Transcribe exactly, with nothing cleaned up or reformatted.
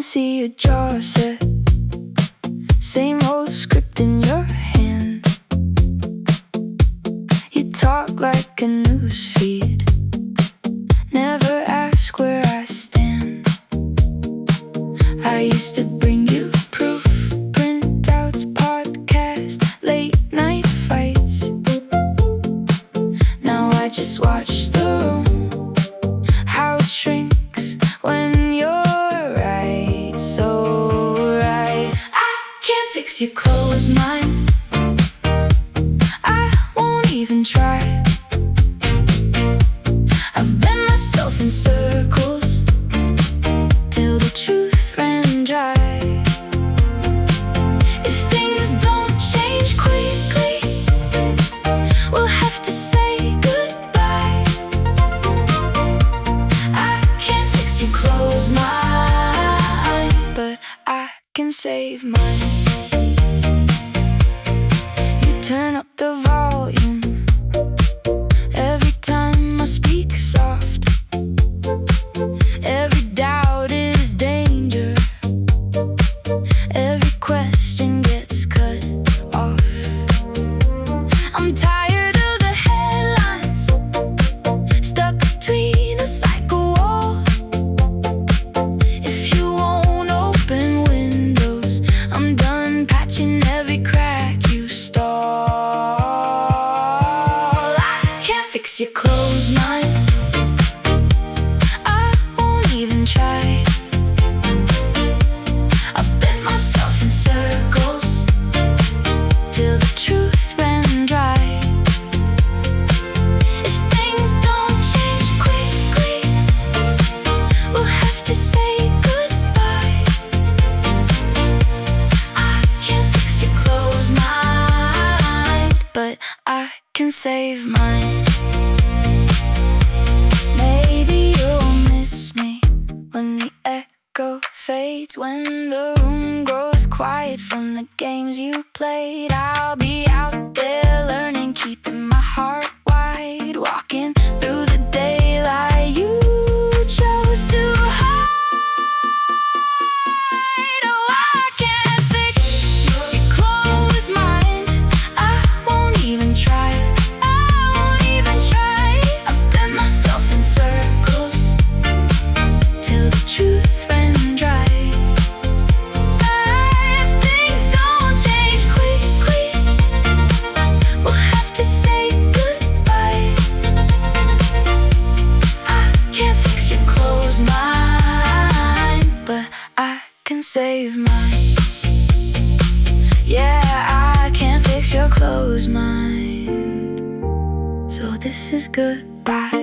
can see your jaw set, same old script in your hand. You talk like a newsfeed, never ask where I stand. I used to bring you proof, printouts, podcast, late night fights. Now I just watch the room, how it shrinks when you're right, so right. I can't fix your closed mind, I won't even try. I've been myself in circles till the truth ran dry. If things don't change quickly, we'll have to say goodbye. I can't fix your closed mind, but I can save mine. You turn up the volume every time I speak soft. Every doubt is danger, every question gets cut off. I'm tired of the headlines, stuck between us like a wall. If you won't open windows, I'm done patching every crack you stall. I can't fix your closed mind, I won't even try. I've been myself in circles till the truth ran dry. If things don't change quickly, we'll have to say goodbye. I can't fix your closed mind, but I can save mine. Maybe you'll miss me when the echo fades, when the room grows quiet from the games you played. I'll be out there learning, keeping my heart wide, walking through the daylight you chose to hide. Oh, I can't fix your closed mind, I won't even try. I won't even try. I've been myself in circles till the truth ran dry. If things don't change quickly, we'll have to say goodbye. I can't fix your closed mind, but I can save mine. Yeah, I can't fix your closed mind, so this is goodbye.